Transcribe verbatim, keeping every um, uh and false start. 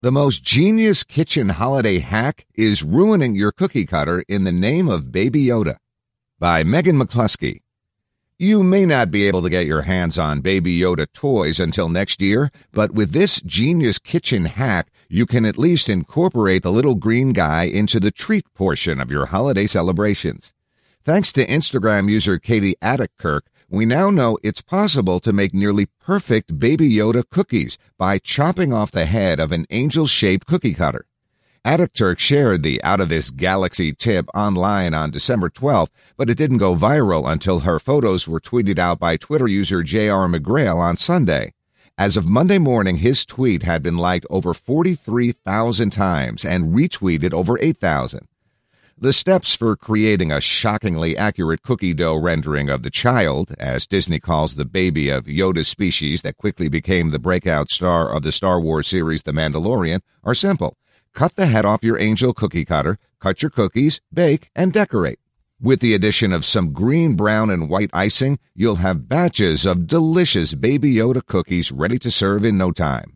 The most genius kitchen holiday hack is ruining your cookie cutter in the name of Baby Yoda. By Megan McCluskey. You may not be able to get your hands on Baby Yoda toys until next year, but with this genius kitchen hack, you can at least incorporate the little green guy into the treat portion of your holiday celebrations. Thanks to Instagram user Katie Attickirk, we now know it's possible to make nearly perfect Baby Yoda cookies by chopping off the head of an angel-shaped cookie cutter. Attickirk shared the out-of-this-galaxy tip online on December twelfth, but it didn't go viral until her photos were tweeted out by Twitter user J R McGrail on Sunday. As of Monday morning, his tweet had been liked over forty-three thousand times and retweeted over eight thousand. The steps for creating a shockingly accurate cookie dough rendering of the child, as Disney calls the baby of Yoda's species that quickly became the breakout star of the Star Wars series The Mandalorian, are simple. Cut the head off your angel cookie cutter, cut your cookies, bake, and decorate. With the addition of some green, brown, and white icing, you'll have batches of delicious Baby Yoda cookies ready to serve in no time.